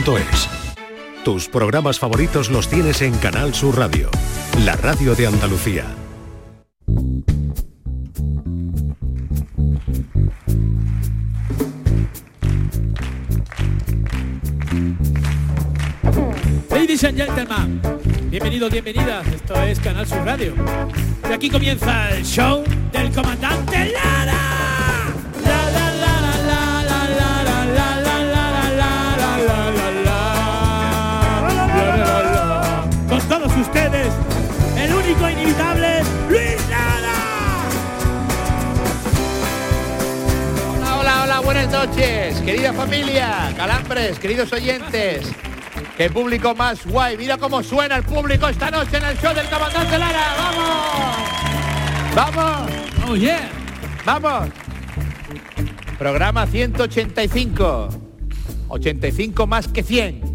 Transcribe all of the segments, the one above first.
Tus programas favoritos los tienes en Canal Sur Radio, la radio de Andalucía. Ladies and gentlemen, bienvenidos, bienvenidas, esto es Canal Sur Radio. Y aquí comienza el show del comandante Lara. Con todos ustedes, el único e inimitable Luis Lara. Hola, buenas noches, querida familia, calambres, queridos oyentes. ¡Qué público más guay! Mira cómo suena el público esta noche en el show del comandante Lara. ¡Vamos! ¡Vamos! ¡Oh, yeah! ¡Vamos! Programa 185. 85 más que 100.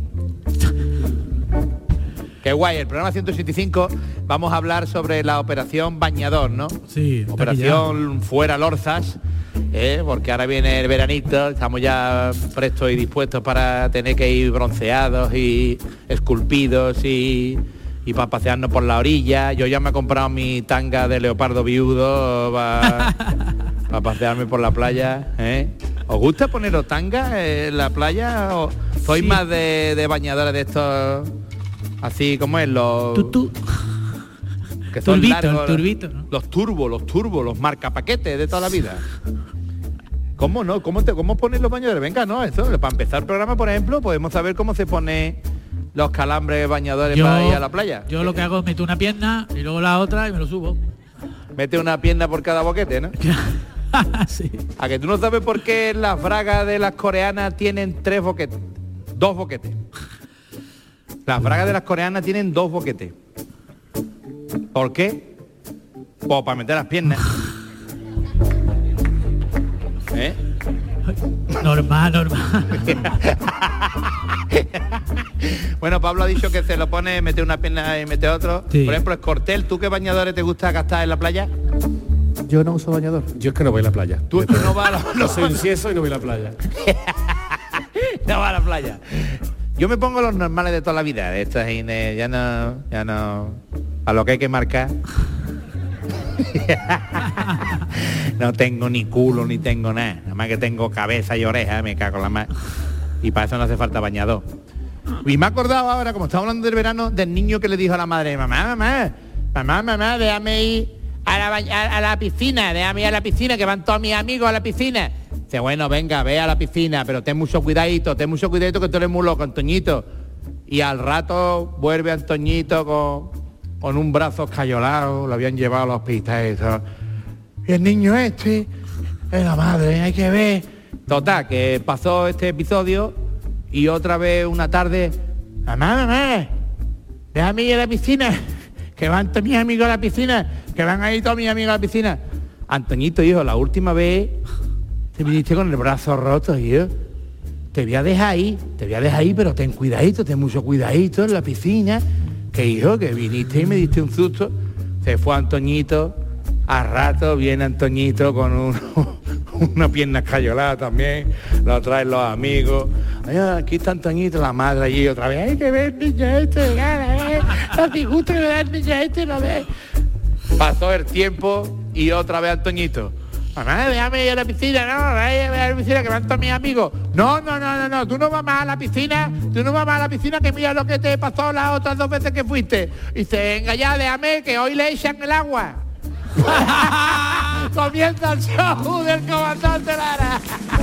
Qué guay, el programa 185 vamos a hablar sobre la operación Bañador, ¿no? Sí. Operación Fuera Lorzas, porque ahora viene el veranito, estamos ya prestos y dispuestos para tener que ir bronceados y esculpidos y para pasearnos por la orilla. Yo ya me he comprado mi tanga de leopardo viudo para pasearme por la playa, ¿Os gusta poneros tanga en la playa o sois Sí. más de bañadores de estos, así como es, los que son Turbito, largos, el turbito, ¿no? los turbos, los marcapaquetes de toda la vida? ¿Cómo no? ¿Cómo ponen los bañadores? Venga, no, eso, para empezar el programa, por ejemplo, podemos saber cómo se pone los calambres bañadores para ir a la playa. Yo lo que hago es meto una pierna y luego la otra y me lo subo. Mete una pierna por cada boquete, ¿no? Sí. A que tú no sabes por qué las bragas de las coreanas tienen 2 boquetes. Las bragas de las coreanas tienen 2 boquetes. ¿Por qué? Pues para meter las piernas. Normal. Bueno, Pablo ha dicho que se lo pone, mete una pierna y mete otro. Sí. Por ejemplo, Escortel, ¿tú qué bañadores te gusta gastar en la playa? Yo no uso bañador. Yo es que no voy a la playa. Tú es que no vas a No soy un cieso y no voy a la playa. no vas a la playa. Yo me pongo los normales de toda la vida. Estos ya no. A lo que hay que marcar. No tengo ni culo ni tengo nada. Nada más que tengo cabeza y oreja, me cago en la mar. Y para eso no hace falta bañador. Y me he acordado ahora, como estamos hablando del verano, del niño que le dijo a la madre: mamá, déjame ir a la piscina, déjame ir a la piscina, que van todos mis amigos a la piscina. Dice, bueno, venga, ve a la piscina, pero ten mucho cuidadito, que tú eres muy loco, Antoñito. Y al rato vuelve Antoñito con un brazo escayolado, lo habían llevado a los hospitales. Y el niño es la madre, hay que ver. Total, que pasó este episodio y otra vez una tarde, mamá, déjame ir a la piscina, que van todos mis amigos a la piscina, que van ahí todos mis amigos a la piscina. Antoñito, hijo, la última vez te viniste con el brazo roto, hijo. Te voy a dejar ahí, pero ten mucho cuidadito en la piscina, que hijo, que viniste y me diste un susto. Se fue Antoñito, a rato viene Antoñito con una pierna escayolada también, lo traen los amigos. Ay, aquí está Antoñito, la madre allí otra vez. Hay que ver el niño este, la disgusto que me da el niño este, lo ve. Pasó el tiempo y otra vez Antoñito. Mamá, déjame ir a la piscina, no, déjame ir a la piscina, que van todos mis amigos. No, tú no vas más a la piscina, que mira lo que te pasó las otras 2 veces que fuiste. Y dice, venga ya, déjame, que hoy le echan el agua. Comienza el show del comandante Lara.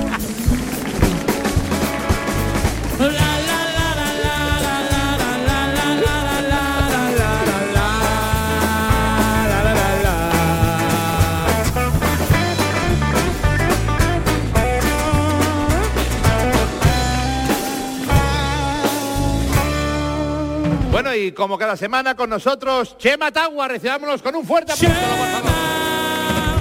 Bueno, y como cada semana con nosotros, Chema Tagua, recibámonos con un fuerte aplauso, por favor.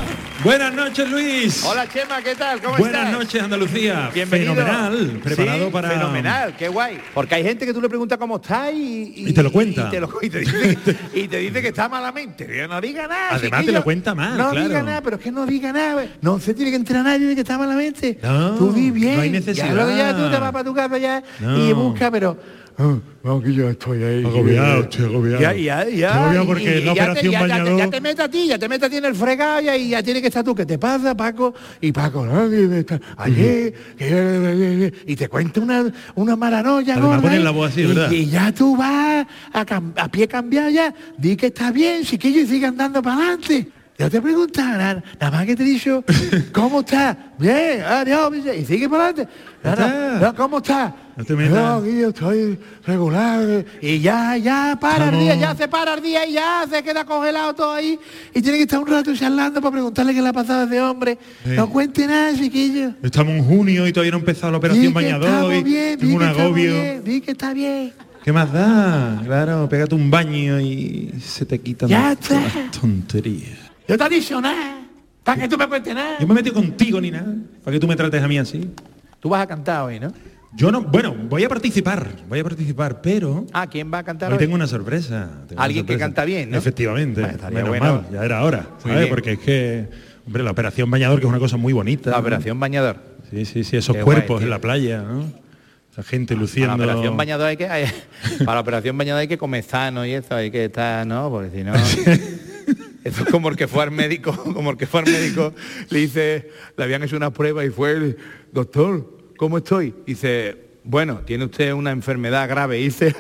Buenas noches, Luis. Hola, Chema, ¿qué tal? ¿Cómo Buenas estás? noches, Andalucía. Bienvenido. Fenomenal. Preparado Sí, para... Fenomenal, qué guay. Porque hay gente que tú le preguntas cómo está y te lo cuenta. Y te dice que está malamente. Yo no diga nada. Además chiquillo. te lo cuenta mal, No claro. diga nada, pero es que no diga nada. No se tiene que enterar nadie de que está malamente. No, tú di bien. no hay necesidad. Ya, luego ya tú te vas para tu casa ya No. y busca, pero... que yo estoy ahí. Estoy agobiado. Ya. Estoy agobiado porque la operación bañador... Ya te metes a ti, en el fregado y ya tiene que estar tú. ¿Qué te pasa, Paco? Y Paco, no, ayer, y te cuenta una maranoia Además gorda. ponen la voz así, ¿verdad? Y ya tú vas a pie cambiado ya. Di que está bien, chiquillo, y sigue andando para adelante. Yo te preguntaba, nada más que te he dicho, ¿cómo estás? Bien, adiós, y sigue para adelante. No, ¿cómo estás? No te metas. No, aquí yo estoy regular. Y ya para el día, ya se para el día y ya se queda congelado todo ahí. Y tiene que estar un rato charlando para preguntarle qué le ha pasado a ese hombre. Sí. No cuente nada, chiquillo. Estamos en junio y todavía no ha empezado la operación bañador. Y tengo un agobio. Di que está bien. ¿Qué más da? Claro, pégate un baño y se te quitan Ya todas está. las tonterías. Yo te he dicho nada. Para que tú me cuentes nada. Yo me he metido contigo ni nada. Para que tú me trates a mí así. Tú vas a cantar hoy, ¿no? Yo no, bueno, voy a participar, pero Ah, ¿quién va a cantar hoy hoy? tengo una sorpresa. Alguien que canta bien, ¿no? Efectivamente, Bueno, estaría menos bueno. mal, ya era hora, Muy ¿sabes? bien. Porque es que, hombre, la operación bañador, que es una cosa muy bonita. La ¿no? operación bañador. Sí, esos Qué cuerpos guay, tío. en la playa, ¿no? Esa gente luciendo. Para la operación bañador para la operación bañador hay que comer sano y eso, hay que estar, ¿no? Porque si no... Eso es como el que fue al médico, le dice, le habían hecho una prueba y fue el doctor, ¿cómo estoy? Dice, bueno, tiene usted una enfermedad grave. Y dice,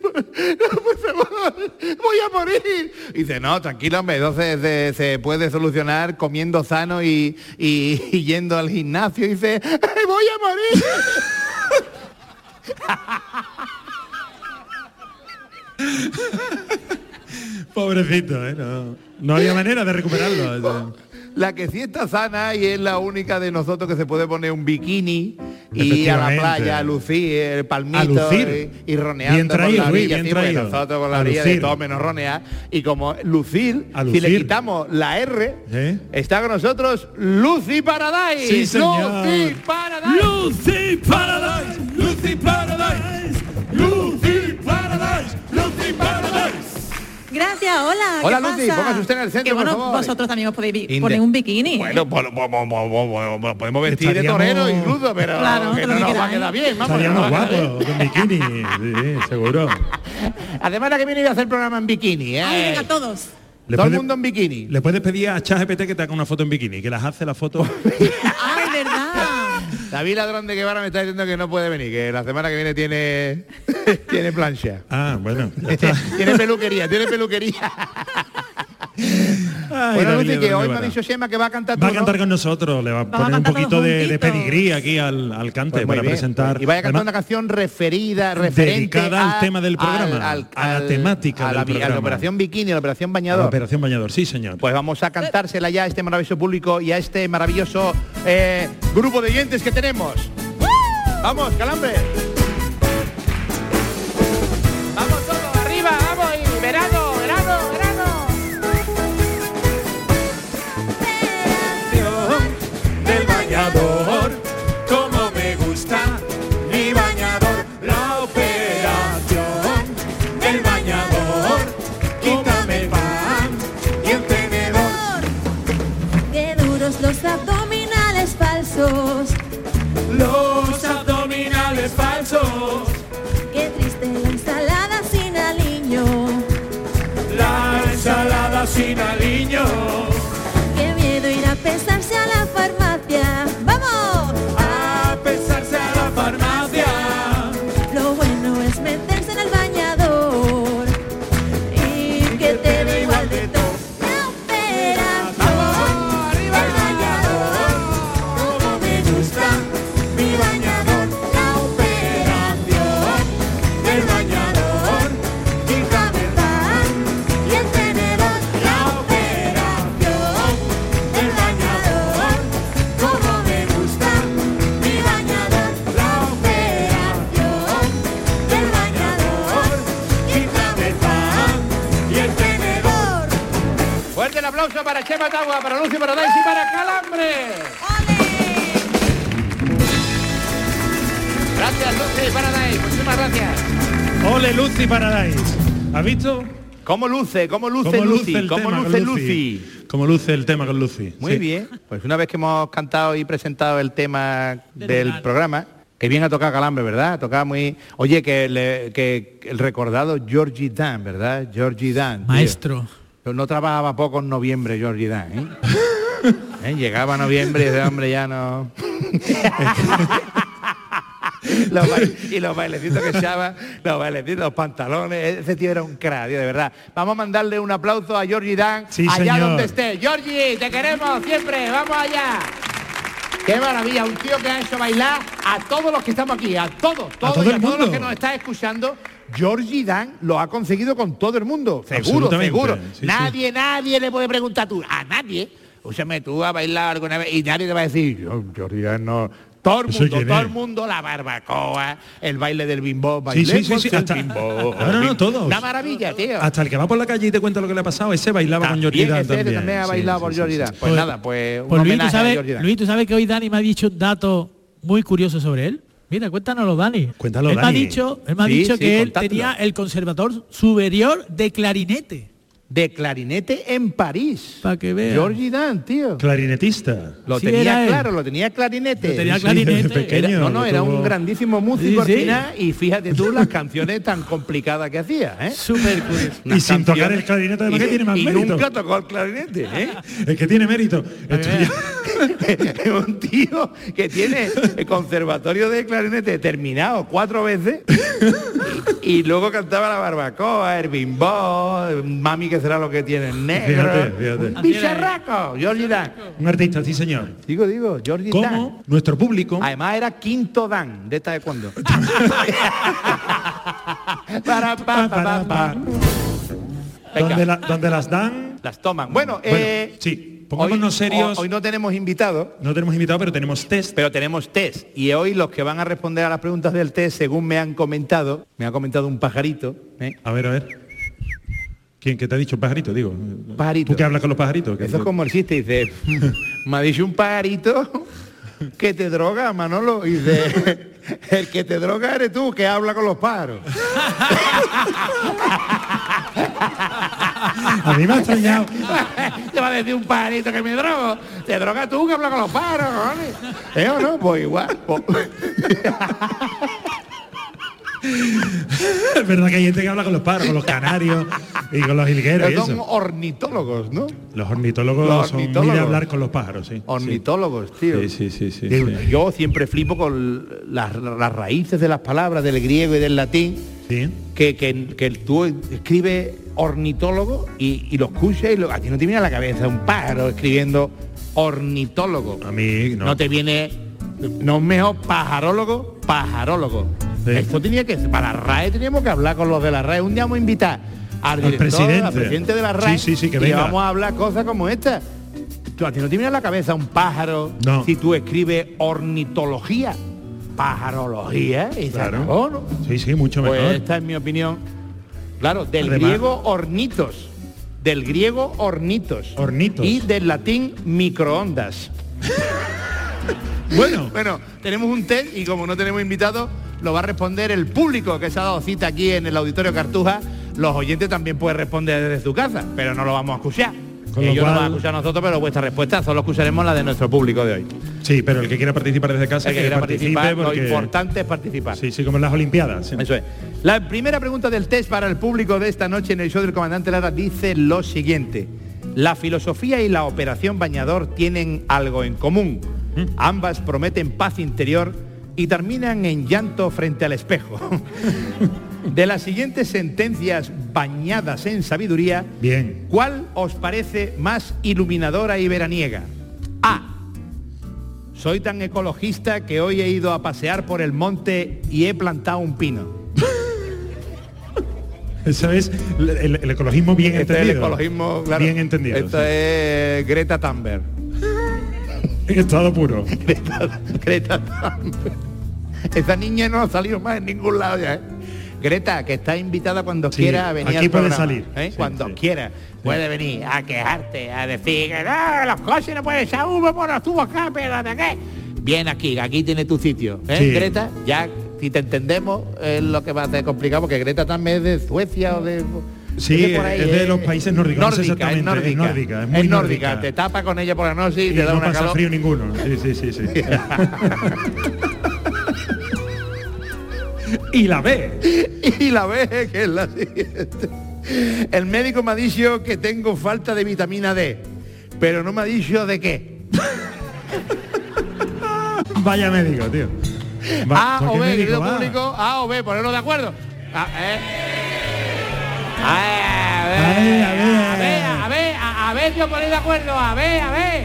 voy a morir. Y dice, no, tranquilo, hombre, entonces se puede solucionar comiendo sano y yendo al gimnasio. Y dice, voy a morir. Pobrecito, ¿eh? No había manera de recuperarlo. La que sí está sana y es la única de nosotros que se puede poner un bikini y ir a la playa a lucir el palmito A lucir. y roneando Bien traído, por la Luis, orilla, bien sí, porque traído. nosotros por la A orilla de lucir. todo menos ronear. Y como lucir, A si lucir. le quitamos la R, ¿Eh? está con nosotros Lucy Paradise. Sí, señor. Lucy Paradise. Lucy Paradise, Lucy Paradise, Lucy Paradise, Lucy Paradise. Gracias, hola. Hola, ¿qué Lucy, pasa? póngase usted en el centro, Que bueno, por favor. vosotros también os podéis poner un bikini. Bueno, podemos vestir de Estaríamos- torero incluso, pero Claro, que lo no que nos va a queráis. quedar bien. Vamos, Estaríamos que no nos va a quedar guapos, con bikini. Sí, seguro. bien. Además, la que viene a hacer programa en bikini, ¿eh? Ay, venga, todos. Le Todo el puedes- mundo en bikini. Le puedes pedir a ChatGPT que te haga una foto en bikini, que las hace la foto. Ay, verdad. David Ladrón de Guevara me está diciendo que no puede venir, que la semana que viene tiene tiene plancha. Ah, bueno. ya está. tiene peluquería. Ay, Bueno, David Lucy, que Ladrón hoy de me ha Guevara. dicho Chema que va a cantar tú, Va a ¿no? cantar con nosotros, le va a Vamos a poner un cantar poquito todos de juntitos. pedigrí aquí al cante Pues muy para bien. presentar. Y vaya a cantar Además, una canción referente dedicada al tema del programa, a la temática a del a la programa. operación bikini, a la operación la bañador. Operación Bañador, sí, señor. Pues vamos a cantársela ya a este maravilloso público y a este maravilloso grupo de oyentes que tenemos. Vamos, Calambre. Vamos todos, arriba, vamos y verano, verano, verano. Del bañador, como me gusta mi bañador. La operación del bañador, quítame el pan y el tenedor. Qué duros los abdominales falsos. Los abdominales falsos, Qué triste la ensalada sin aliño. la ensalada sin aliño. Qué miedo ir a pesarse a la farmacia. ¡Vamos! A pesarse a la farmacia. Lo bueno es meterse en el bañador y que te dé igual de todo. La operación del bañador, como me gusta mi bañador. La operación Del bañador, quítame el pan y el tenedor. La operación del bañador, como me gusta mi bañador. La operación del bañador. aplauso para Chema Tagua, para Lucy Paradise y para Calambre. Gracias, Lucy Paradise, muchísimas gracias. Ole Lucy Paradise. ¿Has visto? ¿Cómo luce Lucy? ¿Cómo luce Lucy? ¿Cómo luce el tema con Lucy? Muy Sí. bien, pues una vez que hemos cantado y presentado el tema del programa, que bien ha tocado Calambre, ¿verdad? Ha tocado muy... Oye, que el recordado Georgie Dan, ¿verdad? Georgie Dan. Tío. Maestro. No trabajaba poco en noviembre Georgie Dan, ¿eh? Llegaba noviembre y ese hombre ya no... los bailecitos que echaba, los bailecitos, los pantalones, ese tío era un crack, tío, de verdad. Vamos a mandarle un aplauso a Georgie Dan, Sí, allá señor. donde esté. Georgie, te queremos siempre, vamos allá. Qué maravilla, un tío que ha hecho bailar a todos los que estamos aquí, a todos y a todos mundo. los que nos están escuchando. Georgie Dan lo ha conseguido con todo el mundo, seguro, Absolutamente, seguro. sí, Nadie le puede preguntar a nadie. Úsame tú a bailar alguna vez y nadie te va a decir, Georgie Dan no. Todo el mundo, la barbacoa, el baile del bimbo, bailemos sí, el hasta- bimbo. No, todos. Una maravilla, tío. Hasta el que va por la calle y te cuenta lo que le ha pasado, ese bailaba con Georgie Dan también. También ha bailado por Georgie Dan. Pues Pues- nada, pues un Pues Luis, homenaje a Georgie Dan. Luis, ¿tú sabes que hoy Dani me ha dicho un dato muy curioso sobre él? Mira, cuéntanoslo, Dani. Cuéntalo, él Dani. Me ha Sí, dicho sí, que él contádelo. tenía el Conservatorio Superior de Clarinete. De clarinete en París. Para que veas. Georgie Dan, tío. Clarinetista. Lo Sí, tenía era él. claro, lo tenía clarinete. Lo tenía Sí, clarinete. desde pequeño. Era lo un tuvo. grandísimo músico Sí, al sí. final y fíjate tú las canciones tan complicadas que hacía, ¿eh? Súper curioso. Unas Y sin tocar canciones- el clarinete, además, que tiene más y mérito. nunca tocó el clarinete, ¿eh? Es que tiene mérito. Esto ya- Un tío que tiene el conservatorio de clarinete terminado 4 veces y luego cantaba la barbacoa, el bimbo, mami que será lo que tiene negro. Fíjate. Un bicharraco, Georgie Dan. Un artista, sí señor. Digo, Georgie Dan. Como nuestro público. Además era quinto Dan, de esta de cuando. Para, pa. Venga, Donde las dan. las toman. Bueno, Sí, pongámonos serios. Hoy no tenemos invitados, No tenemos invitado, pero tenemos test. pero tenemos test. Y hoy los que van a responder a las preguntas del test, según me ha comentado un pajarito. A ver. ¿Quién que te ha dicho pajarito? Digo. Pajarito. ¿Tú que hablas con los pajaritos? Eso es como el chiste, dice, me ha dicho un pajarito que te droga, Manolo. Y dice, el que te droga eres tú, que habla con los pájaros. A mí me ha extrañado. Te va a decir un pajarito que me drogo. Te droga tú, que habla con los pájaros, ¿no? ¿O no? Pues igual. Es verdad que hay gente que habla con los pájaros, con los canarios y con los jilgueros y Pero son eso. ornitólogos, ¿no? Los ornitólogos Los son muy de ornitólogos. hablar con los pájaros, sí. Ornitólogos, tío. Sí. Digo, yo siempre flipo con las raíces de las palabras del griego y del latín, Sí. que tú escribes ornitólogo y lo escuchas y a ti no te viene a la cabeza un pájaro escribiendo ornitólogo. A mí no. No te viene, no es mejor pajarólogo. Sí. Esto tenía que ser, para la RAE teníamos que hablar con los de la RAE. Un día vamos a invitar al director, al presidente de la RAE, Sí, que y venga. vamos a hablar cosas como esta. A ti no te viene a la cabeza un pájaro No. si tú escribes ornitología, pajarología, y se Claro. acabó, ¿no? Sí, mucho Pues mejor. esta es mi opinión. Claro, del Además- griego ornitos. Del griego ornitos. Ornitos. Y del latín microondas. Bueno, Bueno, tenemos un test y como no tenemos invitados, lo va a responder el público que se ha dado cita aquí en el Auditorio Cartuja. Los oyentes también pueden responder desde su casa, pero no lo vamos a escuchar. Con lo Ellos no cual- van a escuchar nosotros, pero vuestra respuesta solo escucharemos la de nuestro público de hoy. sí, pero el que quiera participar desde casa, El que quiera participe participar, porque... lo importante es participar. Sí, como en las Olimpiadas. sí. Eso es. La primera pregunta del test para el público de esta noche en el show del Comandante Lara dice lo siguiente. La filosofía y la operación Bañador tienen algo en común. Ambas prometen paz interior y terminan en llanto frente al espejo. De las siguientes sentencias bañadas en sabiduría, Bien. ¿cuál os parece más iluminadora y veraniega? A. Soy tan ecologista que hoy he ido a pasear por el monte y he plantado un pino. Eso es el ecologismo bien Este es el entendido. ecologismo, claro. Bien entendido. Esto sí. es Greta Thunberg. En estado puro. Greta Thunberg. Esa niña no ha salido más en ningún lado ya, ¿eh? Greta, que está invitada cuando Sí, quiera a venir aquí al puede programa, salir. ¿eh? Sí, Cuando sí. quiera. Puede venir a quejarte, a decir que no, los coches no pueden echar humo por los tubos acá, pero ¿de qué? Bien aquí tiene tu sitio, ¿eh? Sí. Greta, ya si te entendemos es lo que va a ser complicado, porque Greta también es de Suecia o de... Sí, de por ahí, es de los países nórdicos, no sé exactamente, es nórdica, es nórdica, es muy nórdica. Te tapa con ella por la noche y, Y te da no una pasa calor. frío ninguno. Sí. Y la ve. Y la ve, que es la siguiente. El médico me ha dicho que tengo falta de vitamina D, pero no me ha dicho de qué. Vaya médico, tío. A ¿por o qué B, médico querido va? público, A o B, ponernos de acuerdo. A ver, tío, poner de acuerdo, a ver.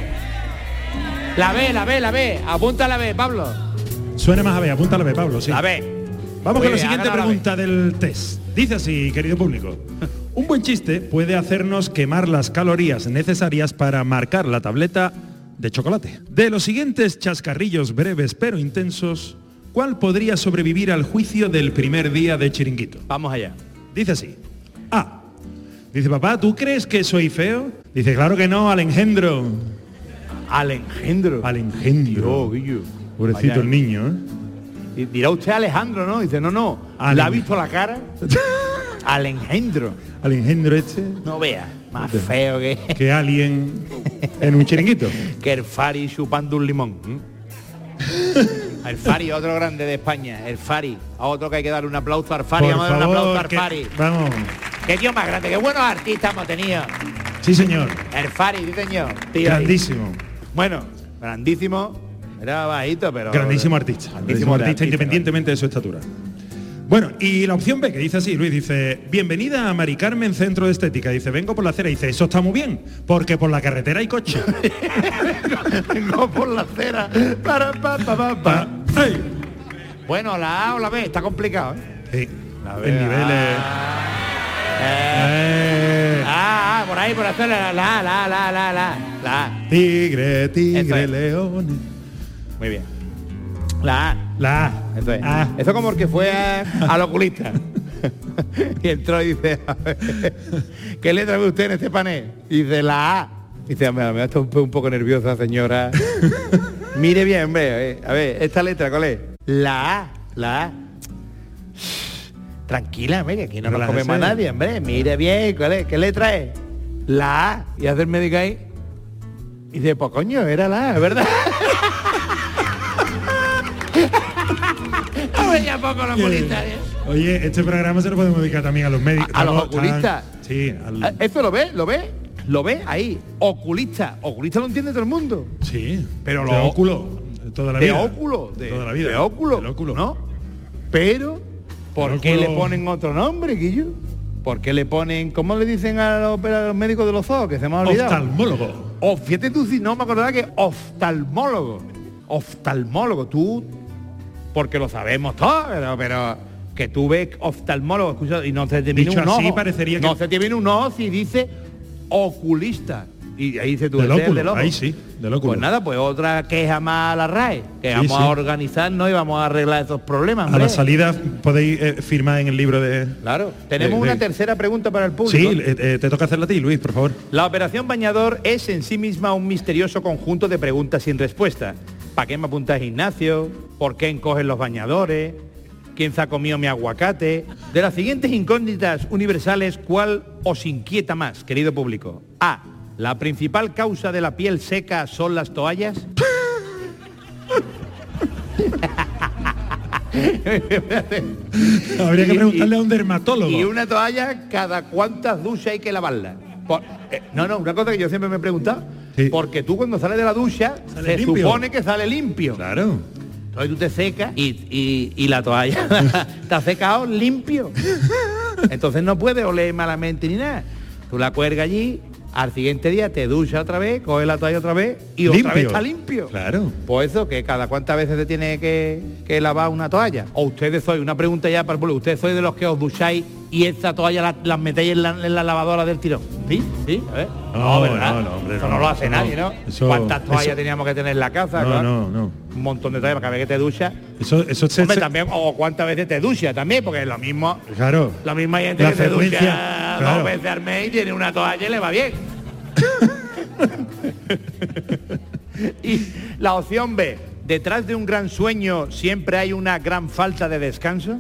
La B, apunta la B, Pablo. Suena más a B, apúntalo B, Pablo, sí. La B. Vamos Muy con la bien, siguiente háganlo a la pregunta del test. Dice así, querido público. Un buen chiste puede hacernos quemar las calorías necesarias para marcar la tableta de chocolate. De los siguientes chascarrillos breves pero intensos, ¿cuál podría sobrevivir al juicio del primer día de Chiringuito? Vamos allá. Dice así. A. Dice, papá, ¿tú crees que soy feo? Dice, claro que no, al engendro. Al engendro. Al engendro. Dios, Guillo. Pobrecito Vaya. el niño, ¿eh? Y dirá usted Alejandro, ¿no? Dice, no. Al ¿Le ha en- visto la cara? Al engendro. Al engendro este, No vea. Más feo que alguien en un chiringuito. que el Fari chupando un limón. El Fari, otro grande de España. El Fari. A otro que hay que darle un aplauso al Fari. Por Vamos a darle un aplauso favor, al que- Fari. vamos. Qué tío más grande. Qué buenos artistas hemos tenido. Sí, señor. El Fari, sí señor. Tío, Grandísimo. Bueno, grandísimo. Era bajito, pero... Grandísimo artista. Grandísimo artista, independientemente de su estatura. Bueno, y la opción B, que dice así, Luis, dice, bienvenida a Mari Carmen Centro de Estética. Dice, vengo por la acera. Dice, eso está muy bien, porque por la carretera hay coche. Vengo por la acera. Pa. ¡Ey! Bueno, la A o la B, está complicado, ¿eh? Sí, La B, el nivel es... por ahí, por hacer la A. Tigre, Eso tigre, es. leones. Muy bien. La A. La A. Eso es. Ah. Eso como el que fue al oculista. Y entró y dice, a ver, ¿qué letra ve usted en este panel? Y dice, la A. Y dice, me está un poco nerviosa, señora. Mire bien, hombre. A ver, esta letra, ¿cuál es? La A. Tranquila, mire, aquí no nos Relájese. comemos a nadie, hombre. Mire bien, ¿cuál es? ¿Qué letra es? La A. Y hace el médico ahí. Y dice, pues coño, era la A, ¿verdad? Hombre, ya poco los oculistas, ¿eh? Oye, este programa se lo podemos dedicar también a los médicos. A los Estamos tan- oculistas. Sí, ¿Eso lo ve ahí? Oculista lo entiende todo el mundo. sí. Pero de lo- óculo, toda la De vida. óculo, toda la vida. de óculo, Del óculo. ¿no? Pero, ¿por El qué le óculo- ponen otro nombre, Guillo? ¿Por qué le ponen, cómo le dicen a los médicos de los ojos, que se me ha olvidado? Oftalmólogo. Fíjate tú, si no me acordaba que oftalmólogo, tú, porque lo sabemos todos, pero que tú ves oftalmólogo, escucha, y no se te viene Dicho un así, ojo, parecería que- no se te viene un ojo si dice oculista. Y ahí dice tú, Del ese es el óculo, ojo. ahí sí, del óculo. Pues nada, pues otra queja más a la RAE, que Sí, vamos sí. a organizarnos y vamos a arreglar esos problemas. A hombre. la salida podéis firmar en el libro de... Claro. Tenemos de- una tercera pregunta para el público. Sí, te toca hacerla a ti, Luis, por favor. La operación Bañador es en sí misma un misterioso conjunto de preguntas sin respuesta. ¿Para qué me apuntas, Ignacio? ¿Por qué encogen los bañadores? ¿Quién se ha comido mi aguacate? De las siguientes incógnitas universales, ¿cuál os inquieta más, querido público? A. ¿La principal causa de la piel seca son las toallas? Habría que Y- preguntarle a un dermatólogo. Y una toalla, ¿cada cuántas duchas hay que lavarla? No, una cosa que yo siempre me he preguntado. Sí. Porque tú cuando sales de la ducha, Sale se limpio. supone que sale limpio. Claro. Entonces tú te secas y la toalla te ha secado limpio. Entonces no puede oler malamente ni nada. Tú la cuelgas allí, al siguiente día te duchas otra vez, coges la toalla otra vez y otra Limpio. vez está limpio. Claro. Pues eso, que cada cuántas veces se tiene que lavar una toalla. O ustedes sois, una pregunta ya para el pueblo, ustedes sois de los que os ducháis y esta toalla las metéis en la lavadora del tirón. ¿Sí? ¿Sí? A ver. No, ¿verdad? no, hombre, eso no, no lo hace eso nadie, no. ¿no? Eso- ¿Cuántas toallas eso- teníamos que tener en la casa? No, claro? no. Un montón de toallas para cada vez que te duchas. Eso se... Hombre, también, o cuántas veces te duchas también, porque es lo mismo. Claro. La misma gente La que se frecuencia, ducha claro. 2 veces al mes y tiene una toalla y le va bien. Y la opción B, detrás de un gran sueño siempre hay una gran falta de descanso.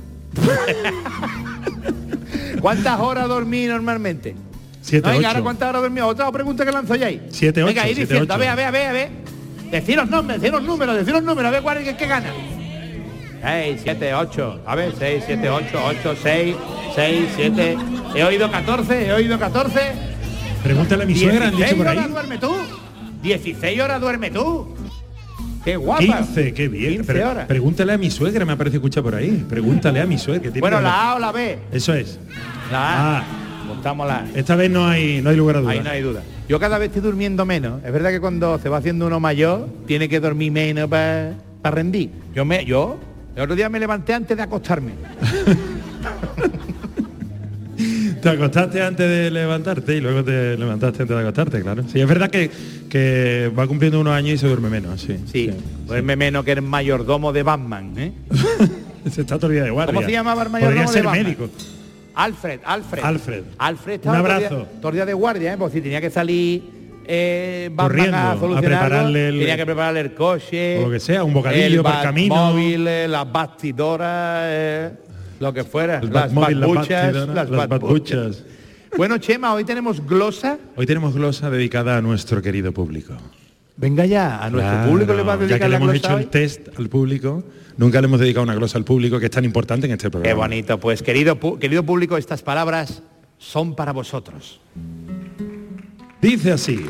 ¿Cuántas horas dormí normalmente? 7, No, venga, 8. ahora ¿cuántas horas dormí? Otra pregunta que lanzo ya ahí. 7, 8, Venga, ir 7, diciendo, 8. a ver. Deciros nombres, deciros números, a ver cuál es el que gana. 6, 7, 8. A ver, 6, 7, 8, 8, 6, 6, 7. He oído 14. Pregúntale a mi suegra, han dicho 16 por ahí. horas duerme tú. 16 horas duerme tú. Qué guapa. 15, qué bien. 15 horas. Pregúntale a mi suegra, me ha parecido escuchar por ahí. Pregúntale a mi suegra. Que tiene Bueno, que- la A o la B. Eso es. La A. Ah, Montamos la A. esta vez no hay lugar a dudas. Ahí no hay duda. Yo cada vez estoy durmiendo menos. Es verdad que cuando se va haciendo uno mayor, tiene que dormir menos para rendir. Yo el otro día me levanté antes de acostarme. Te acostaste antes de levantarte y luego te levantaste antes de acostarte, claro. Sí, es verdad que va cumpliendo unos años y se duerme menos, sí. Sí, duerme menos que el mayordomo de Batman, ¿eh? Se está todo el día de guardia. ¿Cómo se llamaba el mayordomo Podría de ser Batman? médico. Alfred. Un estaba abrazo. todo el día de guardia, ¿eh? Pues si tenía que salir Batman Corriendo, a a solucionar prepararle algo, el- tenía que prepararle el coche, o lo que sea, un bocadillo el por el camino. Batmóvil, las bastidoras, lo que fuera, El las Batmóvil, batbuchas, las batbuchas. batbuchas. Bueno, Chema, hoy tenemos glosa. Hoy tenemos glosa dedicada a nuestro querido público. Venga ya, a nuestro Claro, público le va a ya dedicar que le la hemos glosa hecho hoy. el test al público, nunca le hemos dedicado una glosa al público, que es tan importante en este programa. Qué bonito, pues querido público, estas palabras son para vosotros. Dice así: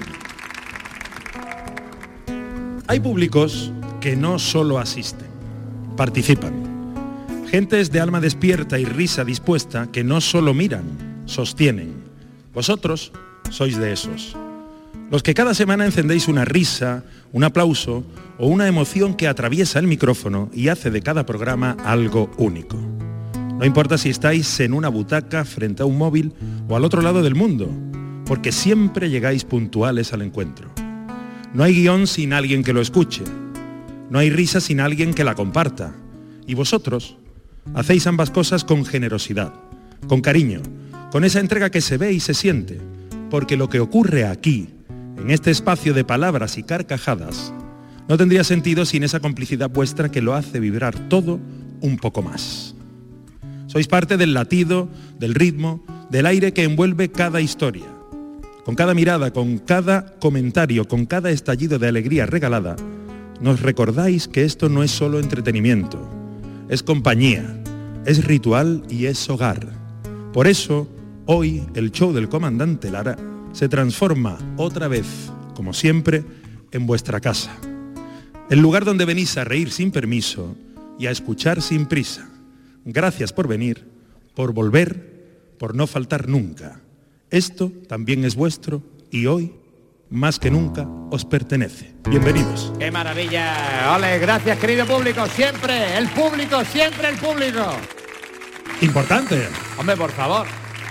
hay públicos que no solo asisten, participan. Gentes de alma despierta y risa dispuesta que no solo miran, sostienen. Vosotros sois de esos. Los que cada semana encendéis una risa, un aplauso o una emoción que atraviesa el micrófono y hace de cada programa algo único. No importa si estáis en una butaca frente a un móvil o al otro lado del mundo, porque siempre llegáis puntuales al encuentro. No hay guión sin alguien que lo escuche. No hay risa sin alguien que la comparta. Y vosotros hacéis ambas cosas con generosidad, con cariño, con esa entrega que se ve y se siente, porque lo que ocurre aquí, en este espacio de palabras y carcajadas, no tendría sentido sin esa complicidad vuestra que lo hace vibrar todo un poco más. Sois parte del latido, del ritmo, del aire que envuelve cada historia. Con cada mirada, con cada comentario, con cada estallido de alegría regalada, nos recordáis que esto no es solo entretenimiento, es compañía, es ritual y es hogar. Por eso, hoy el show del comandante Lara se transforma otra vez, como siempre, en vuestra casa. El lugar donde venís a reír sin permiso y a escuchar sin prisa. Gracias por venir, por volver, por no faltar nunca. Esto también es vuestro y hoy, más que nunca, os pertenece. Bienvenidos. ¡Qué maravilla! ¡Ole! Gracias, querido público. Siempre el público, siempre el público. Importante. Hombre, por favor.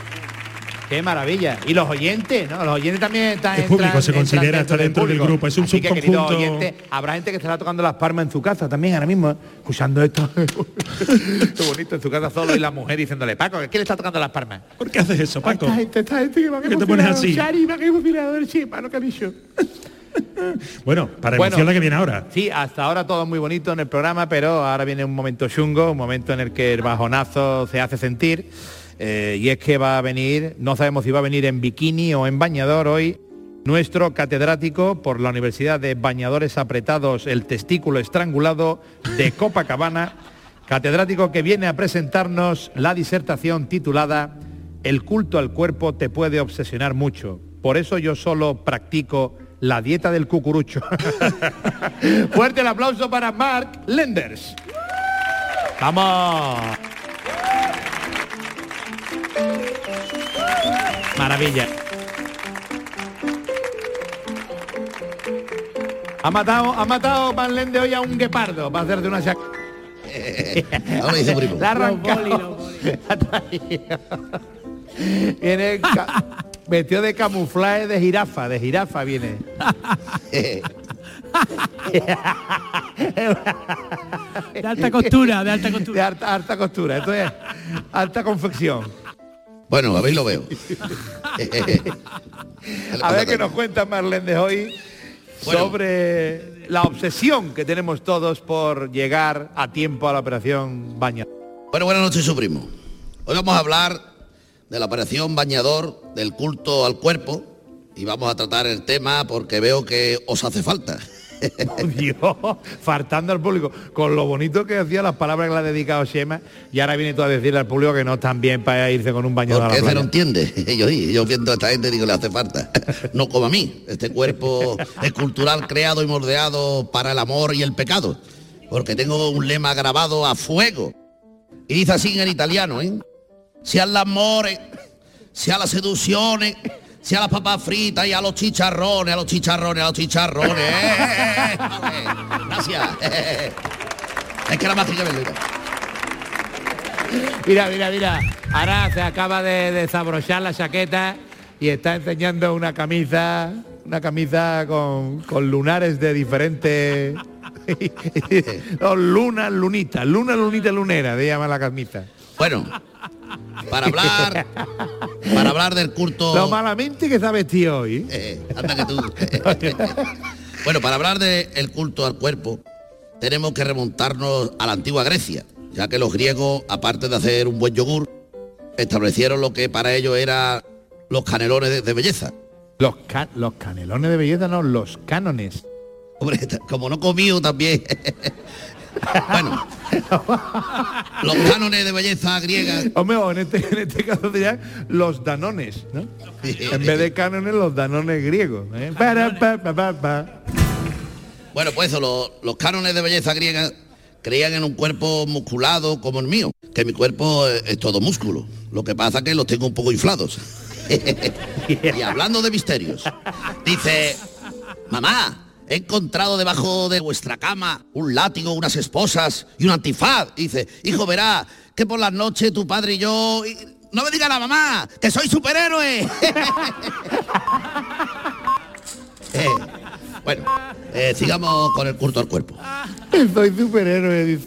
¡Qué maravilla! Y los oyentes, ¿no? Los oyentes también están... El público se considera, está dentro del público. grupo, es un Así que, querido subconjunto. oyente, habrá gente que estará tocando las palmas en su casa también ahora mismo, escuchando esto. Qué bonito, en su casa solo y la mujer diciéndole, Paco, ¿quién le está tocando las palmas? ¿Por qué haces eso, Paco? Esta gente que me ha ¿Por qué te pones emocionado, así? Shari, me ha emocionado el Chema, lo que ha dicho. Bueno, para emoción la que viene ahora. Sí, hasta ahora todo muy bonito en el programa, pero ahora viene un momento chungo, un momento en el que el bajonazo se hace sentir. Y es que va a venir, no sabemos si va a venir en bikini o en bañador hoy, nuestro catedrático por la Universidad de Bañadores Apretados, el Testículo Estrangulado de Copacabana, catedrático que viene a presentarnos la disertación titulada El culto al cuerpo te puede obsesionar mucho. Por eso yo solo practico la dieta del cucurucho. Fuerte el aplauso para Mark Lenders. ¡Vamos! Maravilla. Ha matado Mark Lenders hoy a un guepardo para hacerte una Ahora dice primo. La ha arrancado. Los boli. Viene vestido de camuflaje de jirafa viene. De alta costura, de alta De costura. alta costura, esto es alta confección. Bueno, a ver, lo veo. A ver qué nos cuenta Marlene de hoy Bueno. sobre la obsesión que tenemos todos por llegar a tiempo a la operación Bañador. Bueno, buenas noches, su primo. Hoy vamos a hablar de la operación Bañador, del culto al cuerpo, y vamos a tratar el tema porque veo que os hace falta. Dios, faltando al público, con lo bonito que hacía las palabras que le ha dedicado Chema, y ahora viene tú a decirle al público que no están bien para irse con un bañador Porque a la ese no playa. entiende. Yo viendo a esta gente digo, le hace falta. No como a mí. Este cuerpo escultural creado y moldeado para el amor y el pecado. Porque tengo un lema grabado a fuego. Y dice así en italiano, ¿eh? Sia l'amore, sia la seduzione, sia las papas fritas y a los chicharrones, a los chicharrones, a los chicharrones. Gracias. Es que era más que verlo. Mira. Ahora se acaba de desabrochar la chaqueta y está enseñando una camisa con lunares de diferentes... No, lunita, lunera, se llama la camisa. Bueno, para hablar del culto... Lo malamente que está vestido hoy. Anda que tú. Bueno, para hablar del culto al cuerpo, tenemos que remontarnos a la antigua Grecia, ya que los griegos, aparte de hacer un buen yogur, establecieron lo que para ellos eran los canelones de belleza. Los canelones de belleza, no, los cánones. Hombre, como no comí también. Bueno, los cánones de belleza griega. Hombre, o en este caso serían los danones, ¿no? En vez de cánones, los danones griegos. ¿Eh? Bueno, pues eso, los cánones de belleza griega creían en un cuerpo musculado como el mío, que mi cuerpo es todo músculo. Lo que pasa es que los tengo un poco inflados. Y hablando de misterios, dice, mamá, he encontrado debajo de vuestra cama un látigo, unas esposas y un antifaz. Y dice, hijo, verá que por las noches tu padre y yo... No me diga la mamá, que soy superhéroe. Bueno, sigamos con el culto al cuerpo. Soy superhéroe, dice.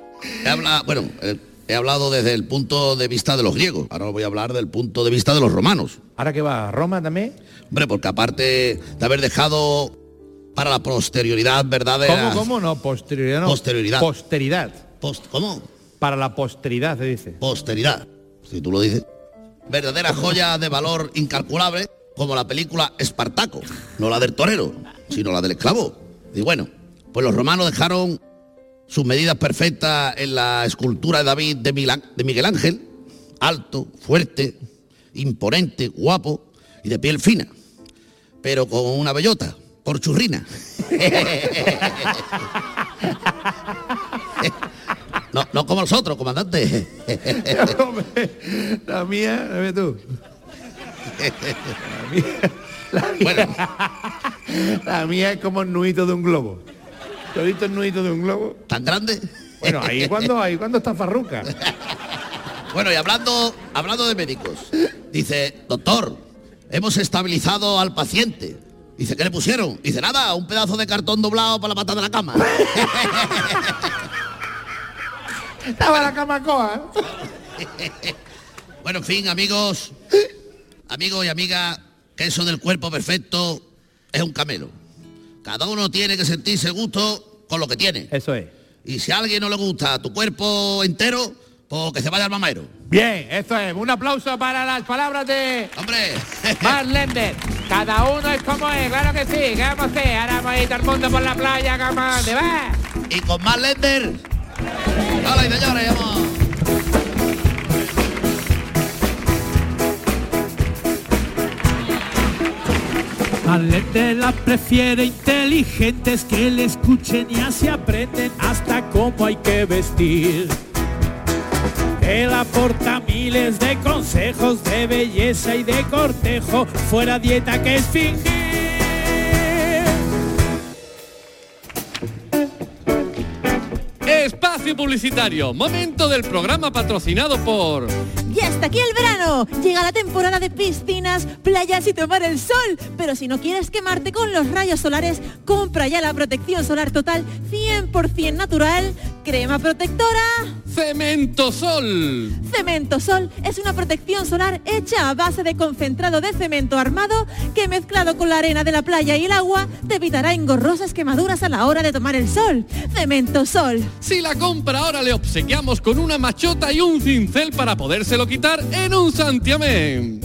He hablado desde el punto de vista de los griegos. Ahora voy a hablar del punto de vista de los romanos. ¿Ahora qué va? ¿Roma también? Hombre, porque aparte de haber dejado para la posterioridad verdadera... ¿Cómo no? Posterioridad, no. Posterioridad. Posteridad. ¿Cómo? Para la posteridad, se dice. Posteridad, si tú lo dices. Verdadera joya de valor incalculable, como la película Espartaco. No la del torero, sino la del esclavo. Y bueno, pues los romanos dejaron sus medidas perfectas en la escultura de David de Miguel Ángel. Alto, fuerte, imponente, guapo y de piel fina. Pero con una bellota, por churrina. No como nosotros, comandante. La mía, a ver tú. Bueno, La mía es como el nudito de un globo. ¿Tú has visto el nudito de un globo? ¿tan grande? Bueno, ahí cuando está farruca. Bueno, y hablando de médicos, dice, doctor, hemos estabilizado al paciente. Dice, ¿qué le pusieron? Dice, nada, un pedazo de cartón doblado para la pata de la cama. Estaba la cama coja. Bueno, en fin, amigos y amigas, que eso del cuerpo perfecto es un camelo. Cada uno tiene que sentirse gusto con lo que tiene. Eso es. Y si a alguien no le gusta tu cuerpo entero, pues que se vaya al mamadero. Bien, eso es. Un aplauso para las palabras de ¡Hombre! Marlene. Cada uno es como es, claro que sí. ¿Qué vamos a hacer? Ahora vamos a ir todo el mundo por la playa, como ¿dónde va? Y con más Lender. ¡Hola, y señores! ¡Vamos! Marlene las prefiere inteligentes que le escuchen y así aprenden hasta cómo hay que vestir. Él aporta miles de consejos de belleza y de cortejo, fuera dieta que es fingir. Espacio espacio publicitario, momento del programa patrocinado por... Ya está aquí el verano. Llega la temporada de piscinas, playas y tomar el sol. Pero si no quieres quemarte con los rayos solares, compra ya la protección solar total 100% natural. Crema protectora Cemento Sol. Cemento Sol es una protección solar hecha a base de concentrado de cemento armado que mezclado con la arena de la playa y el agua te evitará engorrosas quemaduras a la hora de tomar el sol. Cemento Sol. Si la compra ahora le obsequiamos con una machota y un cincel para podérselo quitar en un santiamén.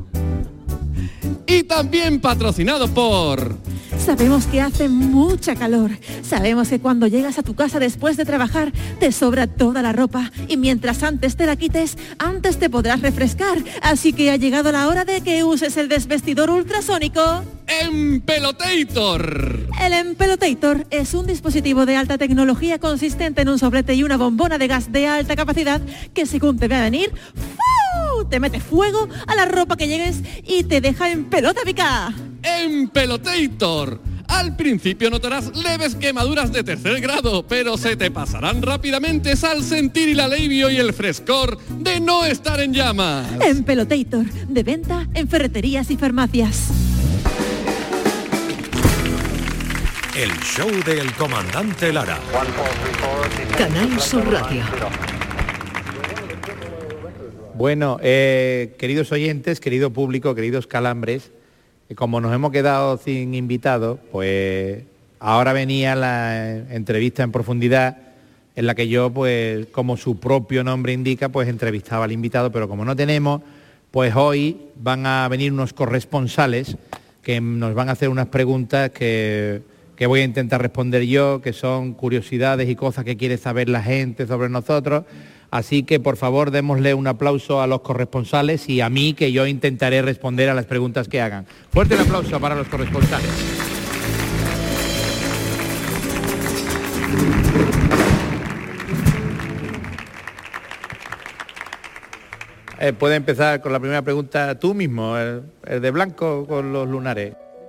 Y también patrocinado por... Sabemos que hace mucha calor. Sabemos que cuando llegas a tu casa después de trabajar te sobra toda la ropa y mientras antes te la quites, antes te podrás refrescar. Así que ha llegado la hora de que uses el desvestidor ultrasónico Empelotator. El Empelotator es un dispositivo de alta tecnología consistente en un soplete y una bombona de gas de alta capacidad que según te vea venir, ¡fu! Te mete fuego a la ropa que llegues y te deja en pelota pica. Empelotator. Al principio notarás leves quemaduras de tercer grado, pero se te pasarán rápidamente al sentir el alivio y el frescor de no estar en llamas. Empelotator, de venta en ferreterías y farmacias. El show del comandante Lara. Canal Sur Radio. Bueno, queridos oyentes, querido público, queridos calambres, como nos hemos quedado sin invitados, pues ahora venía la entrevista en profundidad en la que yo, pues como su propio nombre indica, pues entrevistaba al invitado, pero como no tenemos, pues hoy van a venir unos corresponsales que nos van a hacer unas preguntas que voy a intentar responder yo, que son curiosidades y cosas que quiere saber la gente sobre nosotros. Así que, por favor, démosle un aplauso a los corresponsales y a mí, que yo intentaré responder a las preguntas que hagan. Fuerte el aplauso para los corresponsales. Puede empezar con la primera pregunta tú mismo, el de blanco con los lunares.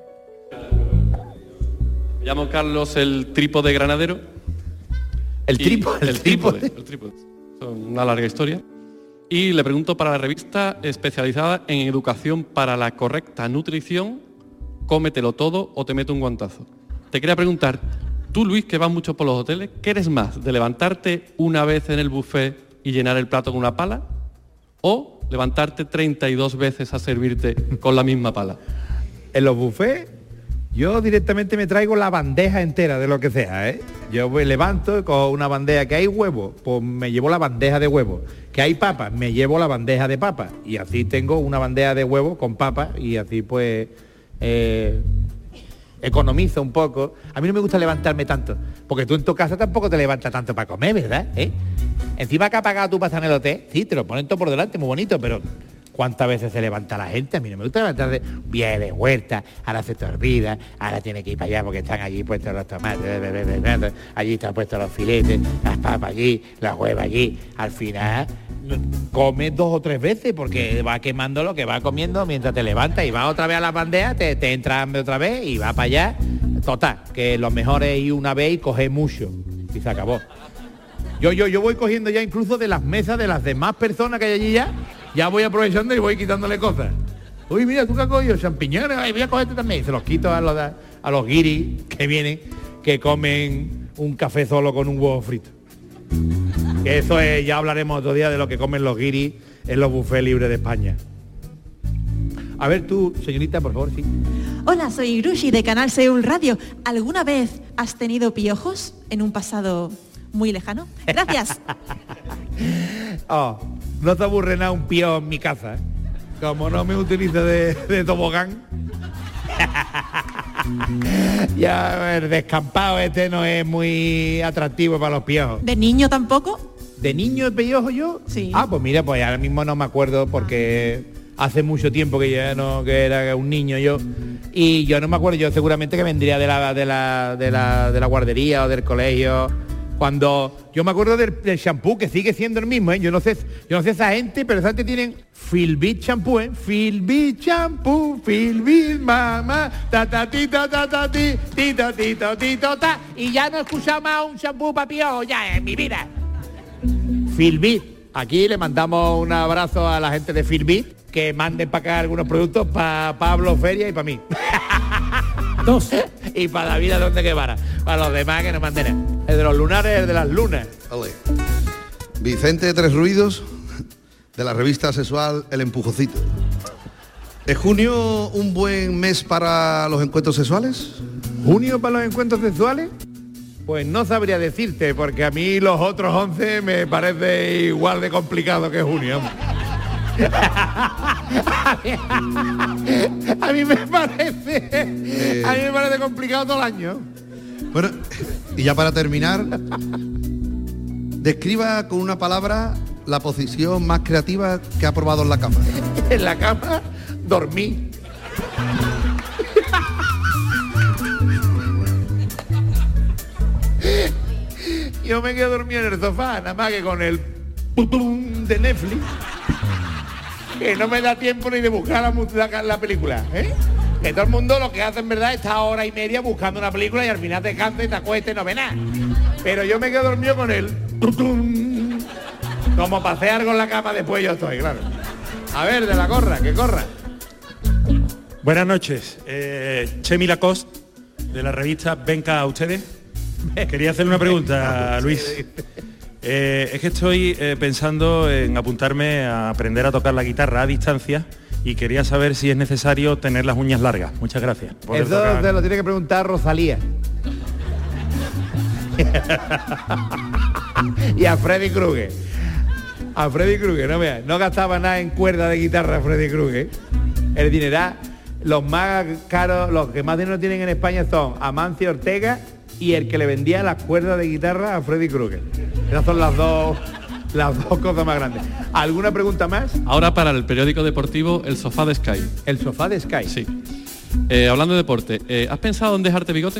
Me llamo Carlos el Trípode Granadero. ¿El trípode? El trípode. Es una larga historia. Y le pregunto para la revista especializada en educación para la correcta nutrición, Cómetelo todo o te meto un guantazo. Te quería preguntar, tú Luis, que vas mucho por los hoteles, ¿qué eres más? ¿De levantarte una vez en el buffet y llenar el plato con una pala? ¿O levantarte 32 veces a servirte con la misma pala? En los buffets yo directamente me traigo la bandeja entera de lo que sea, ¿eh? Yo me levanto con una bandeja, que hay huevo, pues me llevo la bandeja de huevo, que hay papas, me llevo la bandeja de papas, y así tengo una bandeja de huevo con papas, y así pues economizo un poco. A mí no me gusta levantarme tanto, porque tú en tu casa tampoco te levantas tanto para comer, ¿verdad? Encima que has pagado tu pasar en el hotel, sí, te lo ponen todo por delante, muy bonito, pero ¿cuántas veces se levanta la gente? A mí no me gusta levantarse, viene huerta, ahora se te olvida, ahora tiene que ir para allá porque están allí puestos los tomates, allí están puestos los filetes, las papas allí, las huevas allí. Al final comes 2 o 3 veces porque va quemando lo que va comiendo mientras te levantas y vas otra vez a la bandeja, te entra hambre otra vez y va para allá. Total, que lo mejor es ir una vez y coger mucho y se acabó. Yo voy cogiendo ya incluso de las mesas de las demás personas que hay allí ya voy aprovechando y voy quitándole cosas. Uy, mira, tú que has cogido champiñones, ay, voy a cogerte también. Y se los quito a los guiris que vienen, que comen un café solo con un huevo frito. Que eso es, ya hablaremos otro día de lo que comen los guiris en los buffets libres de España. A ver tú, señorita, por favor, sí. Hola, soy Grushi de Canal Seúl Radio. ¿Alguna vez has tenido piojos en un pasado muy lejano? Gracias. No te aburre nada un pío en mi casa, ¿eh? Como no me utiliza de tobogán. Ya el descampado este no es muy atractivo para los piojos. ¿De niño tampoco? ¿De niño de piojo yo? Sí. Pues mira, pues ahora mismo no me acuerdo porque hace mucho tiempo que ya no, que era un niño yo. Y yo no me acuerdo, yo seguramente que vendría de la guardería o del colegio. Cuando yo me acuerdo del shampoo, que sigue siendo el mismo, ¿eh? Yo no sé esa gente, pero esa gente tienen Filbit shampoo, ¿eh? Filbit shampoo, Filbit mamá, ta ta ti ta ta ta ti ta ti ta ti ta ta, y ya no he escuchado más un shampoo papió ya en mi vida. Filbit. Aquí le mandamos un abrazo a la gente de Filbit, que manden para acá algunos productos para Pablo Feria y para mí. 2. Y para David a donde Guevara. Para los demás que nos manden nada. El de los lunares, el de las lunas. Ole. Vicente Tres Ruidos, de la revista sexual El Empujocito. ¿Es junio un buen mes para los encuentros sexuales? ¿Junio para los encuentros sexuales? Pues no sabría decirte, porque a mí los otros 11 me parece igual de complicado que junio. A mí me parece complicado todo el año. Bueno, y ya para terminar, describa con una palabra la posición más creativa que ha probado en la cama. En la cama, dormí. Yo me quedo dormido en el sofá, nada más que con el de Netflix, que no me da tiempo ni de buscar la película, ¿eh? Que todo el mundo lo que hace en verdad es estar hora y media buscando una película y al final te cansas y te acuestas y no ves nada. Pero yo me quedo dormido con el como para hacer algo en la cama, después yo estoy, claro. A ver, de la corra, que corra. Buenas noches, Chemi Lacoste, de la revista Venga a ustedes. Quería hacerle una pregunta, Luis. Es que estoy pensando en apuntarme a aprender a tocar la guitarra a distancia y quería saber si es necesario tener las uñas largas. Muchas gracias. Eso te lo tiene que preguntar Rosalía. Y a Freddy Krueger. A Freddy Krueger, no veas, no gastaba nada en cuerda de guitarra Freddy Krueger. El dineral, los más caros, los que más dinero tienen en España son Amancio Ortega y el que le vendía las cuerdas de guitarra a Freddy Krueger. Esas son las dos cosas más grandes. ¿Alguna pregunta más? Ahora para el periódico deportivo El Sofá de Sky. ¿El Sofá de Sky? Sí. Hablando de deporte, ¿has pensado en dejarte bigote?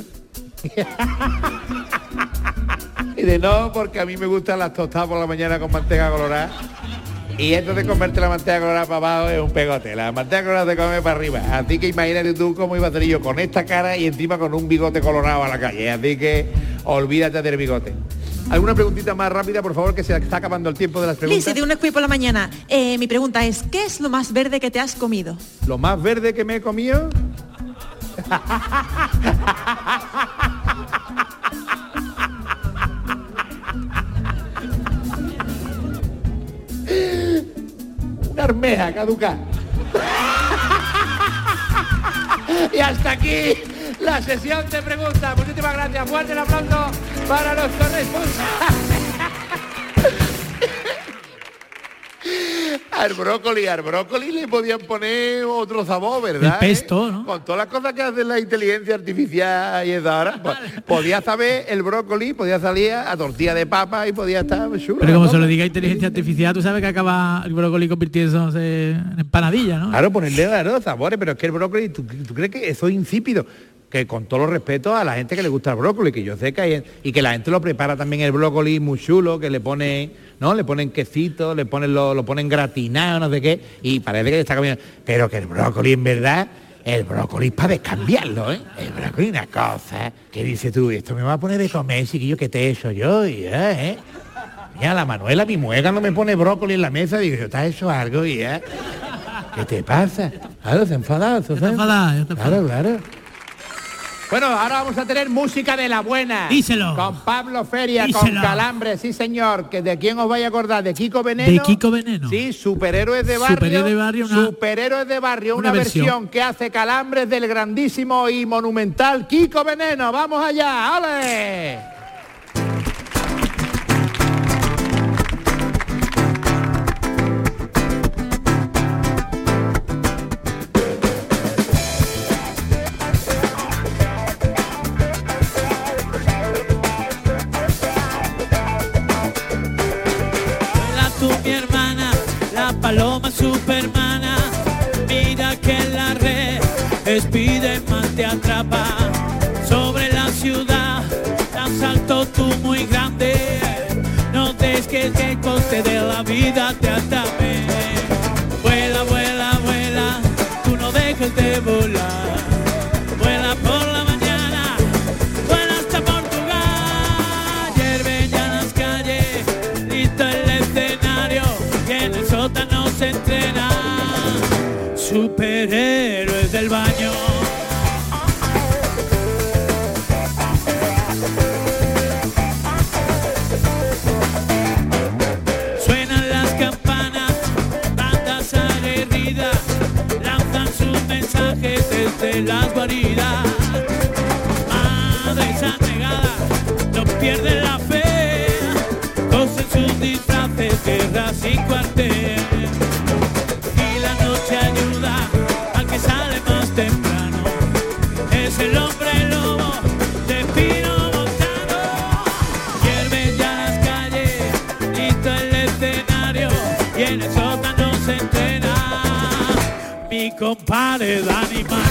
Y de no, porque a mí me gustan las tostadas por la mañana con manteca colorada. Y esto de comerte la manteca colorada para abajo es un pegote. La manteca colorada te come para arriba. Así que imagínate tú cómo iba a ser yo con esta cara y encima con un bigote colorado a la calle. Así que olvídate del bigote. ¿Alguna preguntita más rápida, por favor, que se está acabando el tiempo de las preguntas? Lizzy, de un escuí por la mañana. Mi pregunta es, ¿qué es lo más verde que te has comido? ¿Lo más verde que me he comido? Una armeja caduca. Y hasta aquí la sesión de preguntas. Muchísimas gracias. Fuerte el aplauso para los corresponsales. Al brócoli le podían poner otro sabor, ¿verdad? El pesto, ¿no? Con todas las cosas que hace la inteligencia artificial y esa ahora, pues, podía saber el brócoli, podía salir a tortilla de papa y podía estar chulo. Pero como se lo diga inteligencia artificial, tú sabes que acaba el brócoli convirtiéndose en empanadilla, ¿no? Claro, ponerle los sabores, pero es que el brócoli, ¿tú crees que eso es insípido? Que con todo los respeto a la gente que le gusta el brócoli, que yo sé que hay, y que la gente lo prepara también el brócoli muy chulo, que le ponen, ¿no? Le ponen quesito, le ponen lo ponen gratinado, no sé qué, y parece que está comiendo. Pero que el brócoli, en verdad, el brócoli es para descambiarlo, ¿eh? El brócoli es una cosa que dices tú, esto me va a poner de comer, chiquillo, que te he hecho yo, y ¿eh? Mira, la Manuela, mi mujer, no me pone brócoli en la mesa, digo, ¿te has hecho algo? Y ¿qué te pasa? Claro, se ha enfadado. Claro. Bueno, ahora vamos a tener música de la buena. Díselo. Con Pablo Feria, Díselo. con Calambre, sí señor. Que ¿de quién os vais a acordar? ¿De Kiko Veneno? De Kiko Veneno. Sí, Superhéroes de Barrio. Superhéroes de Barrio, una versión que hace Calambres del grandísimo y monumental Kiko Veneno. ¡Vamos allá! ¡Ole! Paloma supermana, mira que en la red Spiderman te atrapa. Sobre la ciudad, un salto tú muy grande. No dejes que el coste de la vida te atrape. Vuela, vuela, vuela, tú no dejes de volar. Vuela por la mañana, vuela hasta Portugal. Hierve ya las calles, listo el estrena. Superhéroes del baño. Suenan las campanas, bandas aguerridas, lanzan sus mensajes desde las guaridas. Madres anegadas no pierden la fe, cosen sus disfraces, guerra sin cuartel. Y la noche ayuda al que sale más temprano, es el hombre lobo de Pino Montano. Hierven ya las calles, listo el escenario, y en el sótano se entrena mi compadre Dani Mar.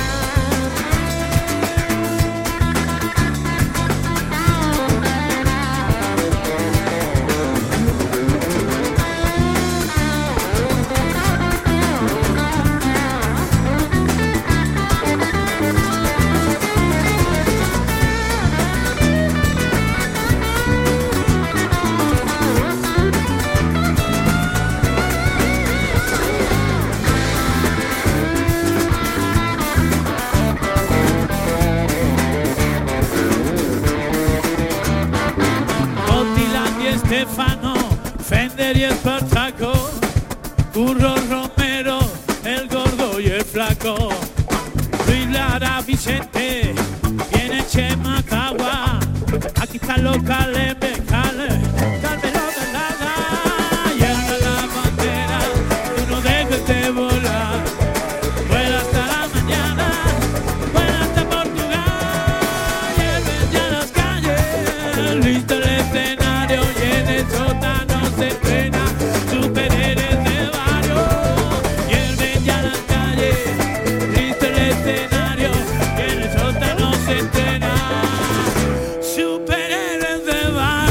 Estefano, Fender y Espartaco, Curro Romero, el gordo y el flaco, Luis Lara, Vicente, viene Chema Cagua, aquí están los Calebes, Calebes los de Lara, y el de la bandera, tú no dejes de volar, vuela hasta la mañana, vuela hasta Portugal, lleven ya las calles, listo el escenario, y en el sótano se estrena superhéroes de barrio. Hierven ya las calles, listo el escenario, y en el sótano se estrena superhéroes de barrio.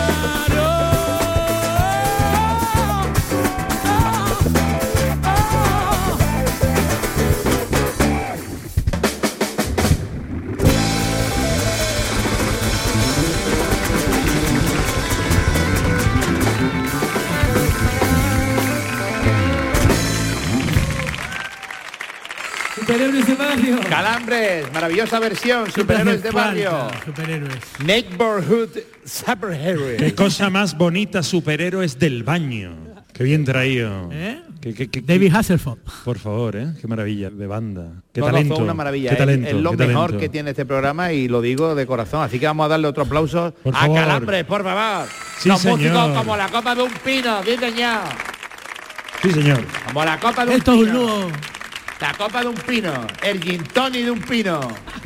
Superhéroes de barrio. Calambres, maravillosa versión, superhéroes de barrio. Superhéroes. Neighborhood Superhéroes. Qué cosa más bonita, superhéroes del baño. Qué bien traído. ¿Eh? David Hasselhoff. Por favor, qué maravilla de banda. Qué Todo talento. fue una maravilla. Qué talento, Es lo qué mejor talento. que tiene este programa y lo digo de corazón. Así que vamos a darle otro aplauso Por a favor. Calambres, por favor. Sí, Los señor. músicos como la copa de un pino, sí señor. Sí, señor. Como la copa de un Esto es un pino. lujo. La copa de un pino, el gin tonic de un pino.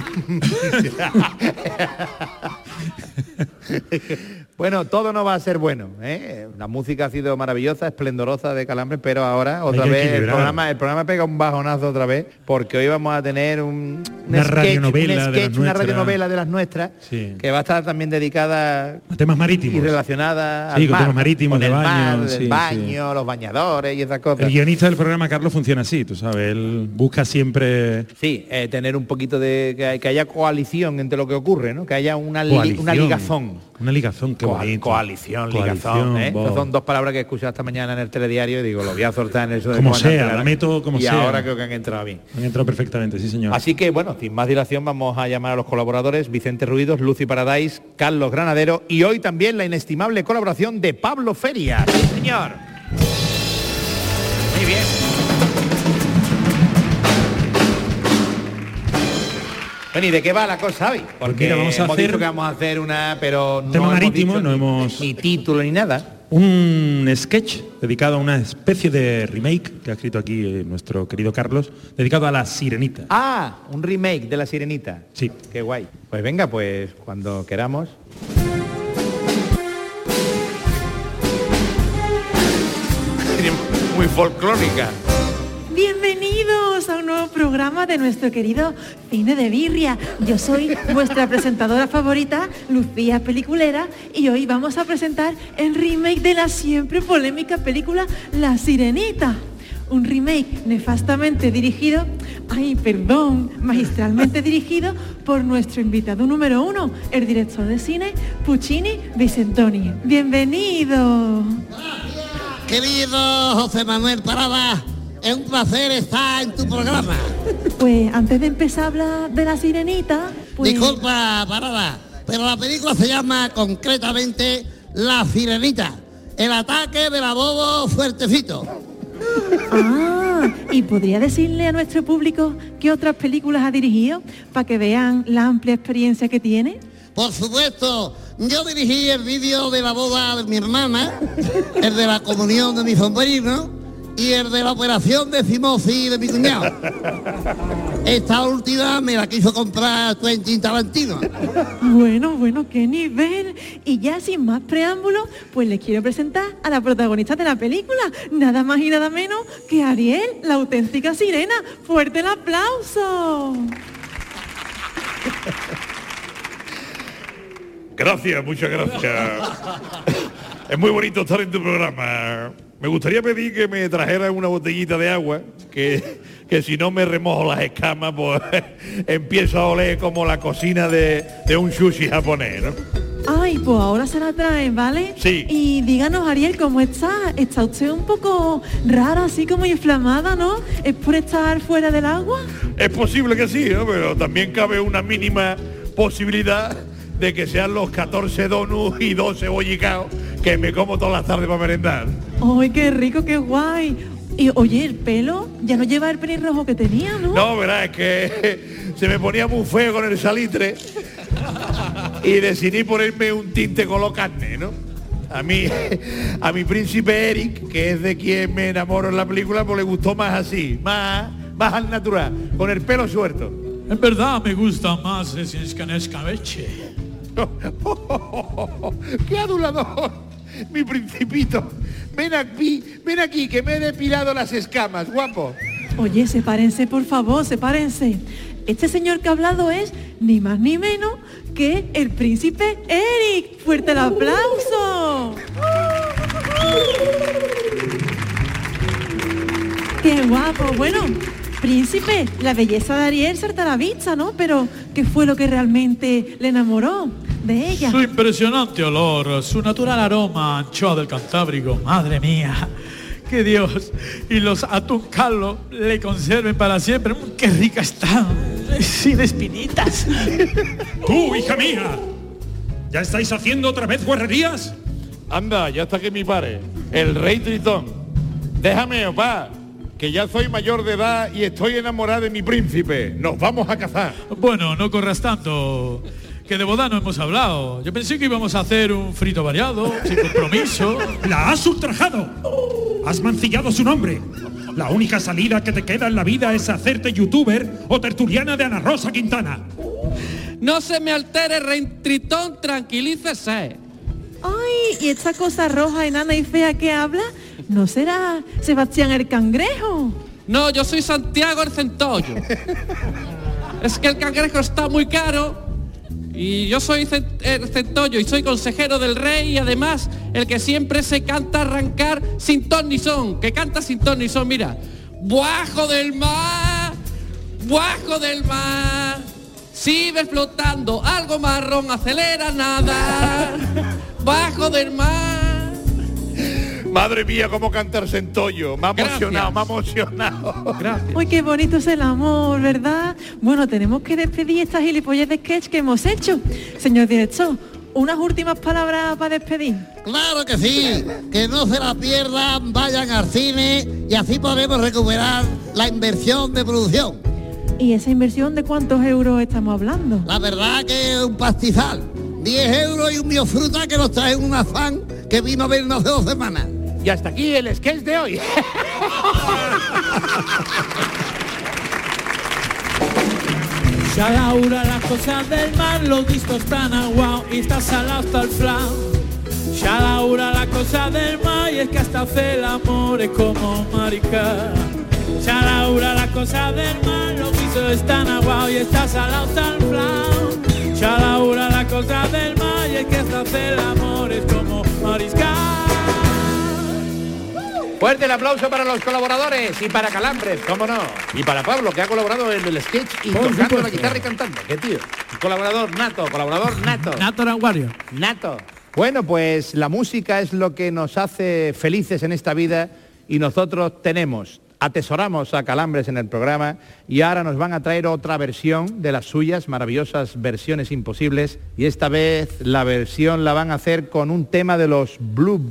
Bueno, todo no va a ser bueno, ¿eh? La música ha sido maravillosa, esplendorosa de Calambres, pero ahora otra que vez el equilibrar. programa pega un bajonazo otra vez, porque hoy vamos a tener Una radionovela de las una nuestras. radionovela de las nuestras, Sí. que va a estar también dedicada A temas marítimos. y relacionada Sí, al con mar, temas marítimos, con de el baño, mar, el sí, baño, los bañadores y esas cosas. El guionista del programa, Carlos, funciona así, tú sabes. Él busca siempre Sí, tener un poquito de que haya coalición entre lo que ocurre, ¿no? Que haya una coalición. ligazón. Una ligazón, qué bonito. Coalición, ligazón, ¿eh? bo. Estas son dos palabras que he escuchado esta mañana en el telediario y digo, lo voy a soltar en eso de Como Juan sea, Antela, la meto como y sea. ahora creo que han entrado bien. Han entrado perfectamente, sí, señor. Así que, bueno, sin más dilación, vamos a llamar a los colaboradores, Vicente Ruidos, Lucy Paradise, Carlos Granadero y hoy también la inestimable colaboración de Pablo Feria. Sí, señor. Muy bien. Bueno, ¿y de qué va la cosa hoy? Porque mira, vamos a hemos hacer dicho que vamos a hacer una, pero tema no marítimo, hemos dicho no ni- hemos- ni título ni nada. Un sketch dedicado a una especie de remake que ha escrito aquí nuestro querido Carlos, dedicado a La Sirenita. Ah, un remake de La Sirenita. Sí. Qué guay. Pues venga, pues cuando queramos. Muy folclórica. Bienvenidos a un nuevo programa de nuestro querido Cine de Birria. Yo soy vuestra presentadora favorita, Lucía Peliculera, y hoy vamos a presentar el remake de la siempre polémica película La Sirenita. Un remake nefastamente dirigido, magistralmente dirigido por nuestro invitado número 1, el director de cine Puccini Vicentoni. ¡Bienvenido! Querido José Manuel Parada, es un placer estar en tu programa. Pues antes de empezar a hablar de la sirenita, pues... Disculpa, Parada, pero la película se llama concretamente La Sirenita, el ataque de la Bobo Fuertecito. Ah, ¿y podría decirle a nuestro público qué otras películas ha dirigido para que vean la amplia experiencia que tiene? Por supuesto, yo dirigí el vídeo de la boda de mi hermana, el de la comunión de mi sobrino y el de la operación de fimosis de mi cuñado. Esta última me la quiso comprar Quentin Tarantino. Bueno, qué nivel. Y ya sin más preámbulos, pues les quiero presentar a la protagonista de la película, nada más y nada menos que Ariel, la auténtica sirena. ¡Fuerte el aplauso! Gracias, muchas gracias. Es muy bonito estar en tu programa. Me gustaría pedir que me trajeran una botellita de agua, que si no me remojo las escamas, pues empiezo a oler como la cocina de un sushi japonés, ¿no? Ay, pues ahora se la traen, ¿vale? Sí. Y díganos, Ariel, ¿cómo está? Está usted un poco rara, así como inflamada, ¿no? ¿Es por estar fuera del agua? Es posible que sí, ¿no? Pero también cabe una mínima posibilidad de que sean los 14 donuts y 12 bollicaos que me como todas las tardes para merendar. ¡Ay, qué rico, qué guay! Y oye, el pelo ya no lleva el pelirrojo que tenía, ¿no? No, verás, es que se me ponía muy feo con el salitre y decidí ponerme un tinte color carne, ¿no? A mi príncipe Eric, que es de quien me enamoro en la película, pues le gustó más así, más al natural, con el pelo suelto. En verdad me gusta más ese escabeche. ¡Qué adulador! Mi principito. Ven aquí, que me he depilado las escamas, guapo. Oye, sepárense, por favor, sepárense. Este señor que ha hablado es ni más ni menos que el príncipe Eric. ¡Fuerte el aplauso! ¡Qué guapo! Bueno, príncipe, la belleza de Ariel salta a la vista, ¿no? Pero, ¿qué fue lo que realmente le enamoró de ella? Su impresionante olor, su natural aroma, anchoa del Cantábrico, madre mía, que Dios y los atún Carlos le conserven para siempre. ¡Qué rica está! Sin espinitas. ¡Tú, hija mía! ¿Ya estáis haciendo otra vez guarrerías? Anda, ya está que mi padre, el rey Tritón. Déjame, opá, que ya soy mayor de edad y estoy enamorada de mi príncipe. Nos vamos a cazar. Bueno, no corras tanto, que de boda no hemos hablado. Yo pensé que íbamos a hacer un frito variado, sin compromiso. ¡La has ultrajado! ¡Has mancillado su nombre! La única salida que te queda en la vida es hacerte youtuber o tertuliana de Ana Rosa Quintana. No se me altere, rey Tritón, tranquilícese. Ay, ¿y esta cosa roja, enana y fea que habla? ¿No será Sebastián el Cangrejo? No, yo soy Santiago el Centollo. Es que el cangrejo está muy caro y yo soy el Centollo y soy consejero del rey y además el que siempre se canta arrancar sin ton ni son, que canta sin ton ni son, mira. Bajo del mar, sigue flotando, algo marrón, acelera nada. Bajo del mar. Madre mía, cómo canta el Centollo. Me ha emocionado. Gracias. Uy, qué bonito es el amor, ¿verdad? Bueno, tenemos que despedir estas gilipollas de sketch que hemos hecho. Señor director, unas últimas palabras para despedir. Claro que sí, que no se la pierdan, vayan al cine y así podremos recuperar la inversión de producción. ¿Y esa inversión de cuántos euros estamos hablando? La verdad que es un pastizal. 10 euros y un biofruta que nos trae un afán que vino a vernos hace 2 semanas. Y hasta aquí el sketch de hoy. Ya Laura, las cosas del mar, los discos están aguados y está salado hasta el flan. Ya Laura, las cosas del mar, y es que hasta hacer el amor es como maricar. Ya Laura, las cosas del mar, los discos están aguados y está salado hasta el flan. Ya Laura, las cosas del mar, y es que hasta hacer el amor es como mariscar. Fuerte el aplauso para los colaboradores y para Calambres, cómo no. Y para Pablo, que ha colaborado en el sketch y tocando la guitarra y cantando. ¿Qué tío? Colaborador nato. Nato Aranguario. Nato. Bueno, pues la música es lo que nos hace felices en esta vida y nosotros atesoramos a Calambres en el programa y ahora nos van a traer otra versión de las suyas, maravillosas versiones imposibles, y esta vez la versión la van a hacer con un tema de los Blues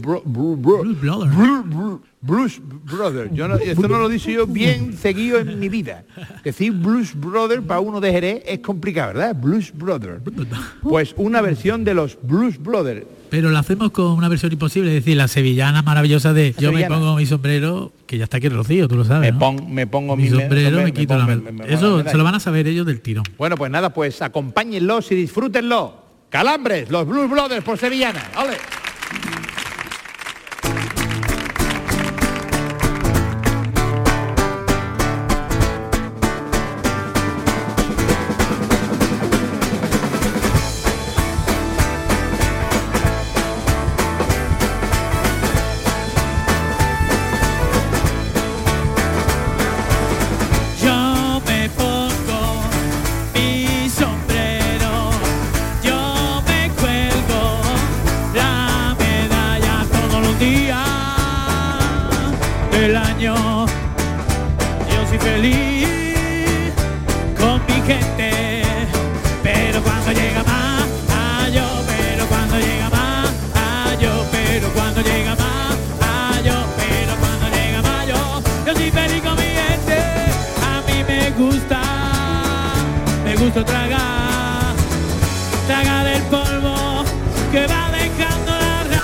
Brothers. Esto no lo dice yo bien seguido en mi vida. Decir Blues Brothers para uno de Jerez es complicado, ¿verdad? Blues Brothers. Pues una versión de los Blues Brothers. Pero lo hacemos con una versión imposible, es decir, la sevillana maravillosa de yo me pongo mi sombrero, que ya está aquí Rocío, tú lo sabes, ¿no? Me pongo mi sombrero, me quito la Eso se lo van a saber ellos del tirón. Bueno, pues nada, pues acompáñenlos y disfrútenlo. Calambres, los Blues Brothers por sevillana. ¡Ole! del año. Yo soy feliz con mi gente, pero cuando llega mayo, pero cuando llega mayo, pero cuando llega mayo, pero cuando llega mayo, yo soy feliz con mi gente. A mí me gusta tragar el polvo que va dejando la raíz.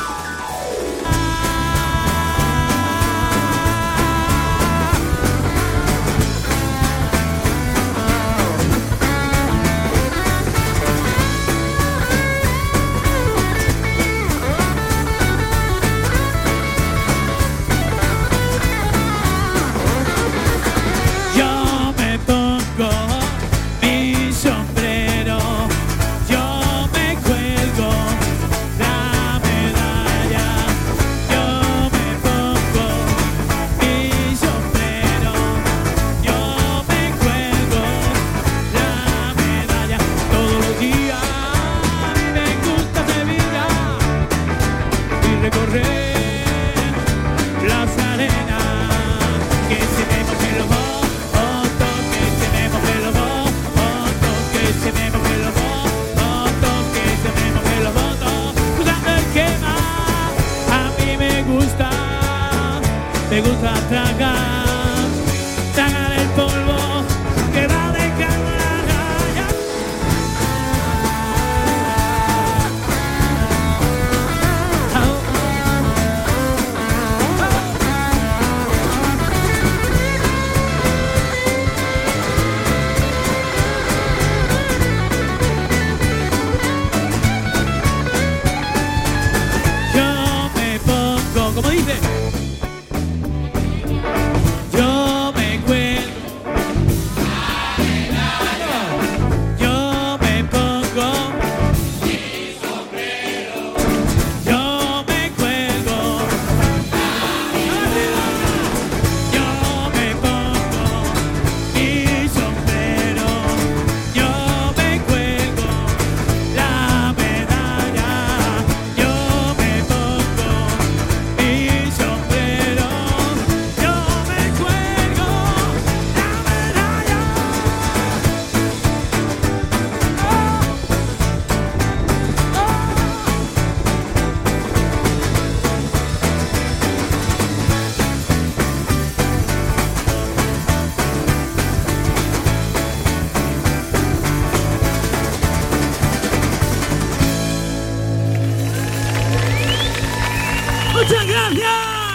Yo me pongo mi sombrero, yo me cuelgo la medalla, yo me pongo mi sombrero, yo me cuelgo la medalla. Todos los días a mí me gusta Sevilla y recorrer las arenas, que se me mojen los motos, que se me mojen los motos, que se me mojen los motos, que se me mojen los motos, cruzando el quema. A mí me gusta tragar el polvo que va dejando la raya. Yo me pongo, como dice, yo me cuelgo, yo me pongo mi sombrero, yo me cuelgo, yo me pongo mi sombrero, yo me cuelgo la medalla, yo me pongo mi sombrero, yo me cuelgo la medalla. ¡Muchas gracias!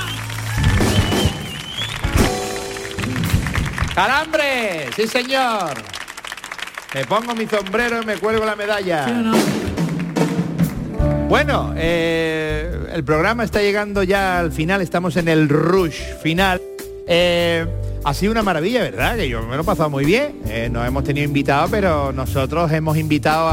¡Calambres! ¡Sí, señor! Me pongo mi sombrero y me cuelgo la medalla. ¿Sí o no? Bueno, el programa está llegando ya al final, estamos en el rush final. Ha sido una maravilla, ¿verdad? Que yo me lo he pasado muy bien. Nos hemos tenido invitados, pero nosotros hemos invitado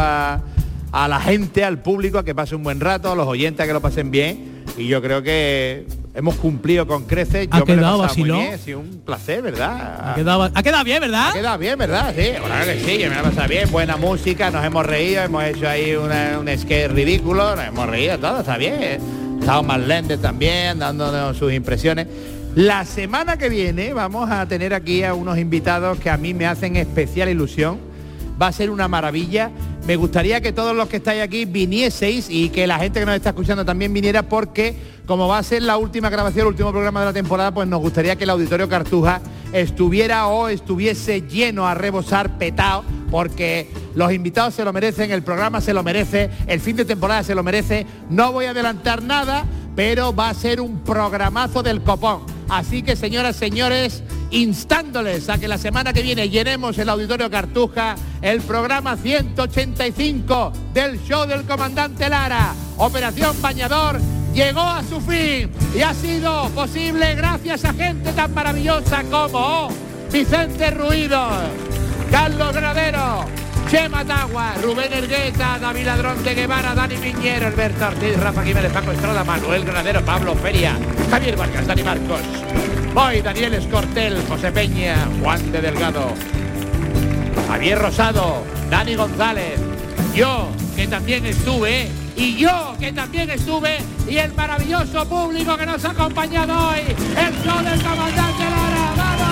a la gente, al público, a que pase un buen rato, a los oyentes a que lo pasen bien. Y yo creo que hemos cumplido con creces. Ha Yo me lo he quedado pasado muy vacilón. bien, ha sido un placer, ¿verdad? Ha quedado bien, ¿verdad? Ha quedado bien, ¿verdad? Sí, claro que sí, que me lo he pasado bien, buena música, nos hemos reído, hemos hecho ahí un sketch ridículo, nos hemos reído, todo está bien. Estado Marlende también, dándonos sus impresiones. La semana que viene vamos a tener aquí a unos invitados que a mí me hacen especial ilusión. Va a ser una maravilla. Me gustaría que todos los que estáis aquí vinieseis y que la gente que nos está escuchando también viniera, porque como va a ser la última grabación, el último programa de la temporada, pues nos gustaría que el Auditorio Cartuja estuviese lleno a rebosar, petado, porque los invitados se lo merecen, el programa se lo merece, el fin de temporada se lo merece. No voy a adelantar nada, pero va a ser un programazo del copón. Así que, señoras, señores, instándoles a que la semana que viene llenemos el Auditorio Cartuja, el programa 185 del show del Comandante Lara. Operación Bañador llegó a su fin y ha sido posible gracias a gente tan maravillosa como Vicente Ruido, Carlos Granadero, Chema Tagua, Rubén Ergueta, David Ladrón de Guevara, Dani Piñero, Alberto Ortiz, Rafa Jiménez, Paco Estrada, Manuel Granadero, Pablo Feria, Javier Vargas, Dani Marcos, Boy, Daniel Escortel, José Peña, Juan de Delgado, Javier Rosado, Dani González, yo que también estuve, y el maravilloso público que nos ha acompañado hoy, el show del Comandante Lara. ¡Vamos!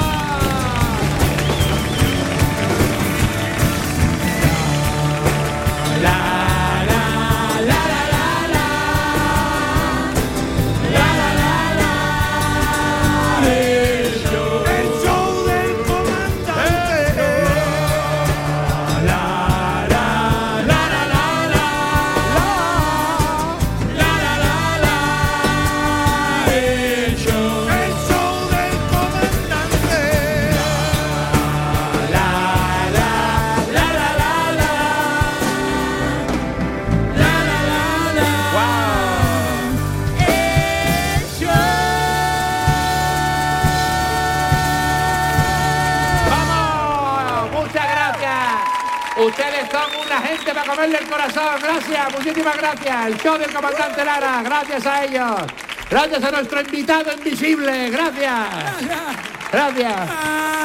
Ustedes son una gente para comerle el corazón. Gracias, muchísimas gracias. El show del Comandante Lara, gracias a ellos. Gracias a nuestro invitado invisible, gracias. Gracias.